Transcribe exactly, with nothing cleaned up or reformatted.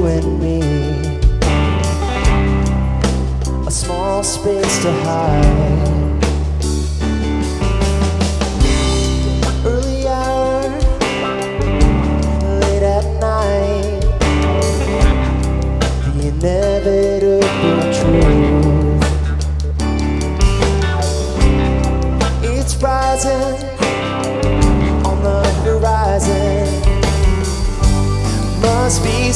and me, a small space to hide. Early hour, late at night, the inevitable truth. It's rising on the horizon. Must be